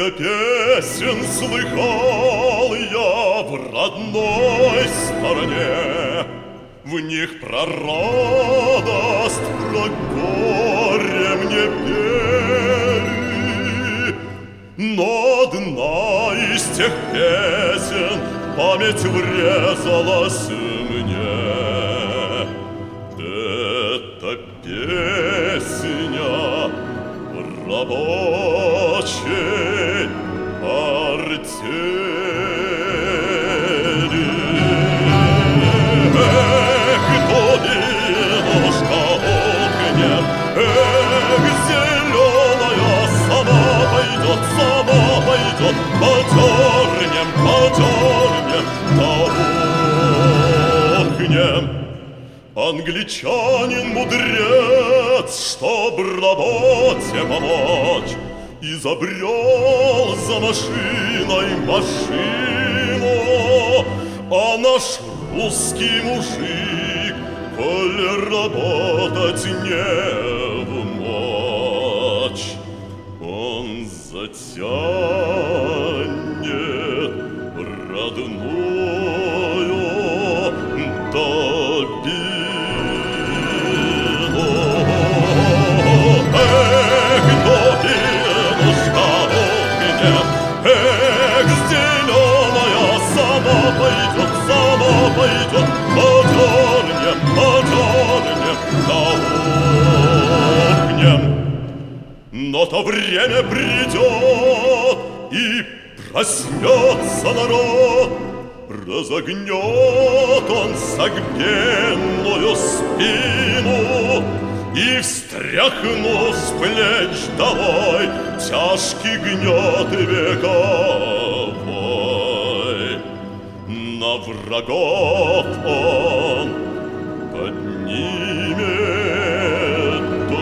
песен слыхал я в родной стороне. В них про радость, про горе мне пели. Но одна из тех песен в память врезалась мне. Это песня рабочей артели. Эх, долинушка огнем, эх, зеленая, сама пойдет, подернем, да ухнем. Англичанин мудрец, чтоб работе помочь, изобрел за машиной машину. А наш русский мужик, коль работать не в мочь, он затянет родную добину. Эх, добинушка огнем, эх, зеленая, сама пойдет, подернем, да ухнем. Но то время придет, и проснется народ, разогнет он согбенную спину и, встряхнув с плеч долой тяжкий гнет вековой, на врагов он поднимет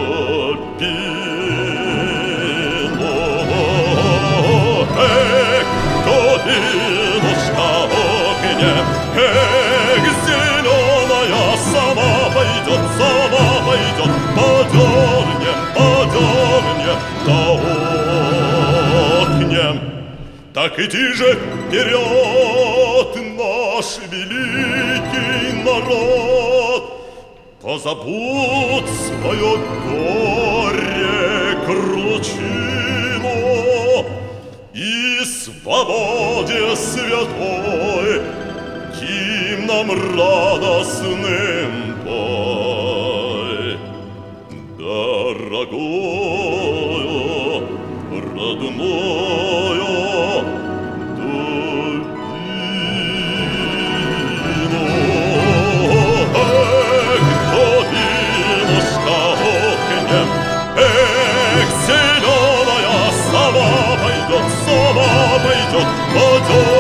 добину. Эх, добинушка огнем, эх, зеленая, сама пойдет, подернем, да ухнем. Так иди же вперед, наш великий народ, позабудь свое горе, кручину, и свободе святой гимном радостным пой. Дорогою, родною добину. Эх, добинушка огнем, эх, зеленая, сама пойдет, подернем.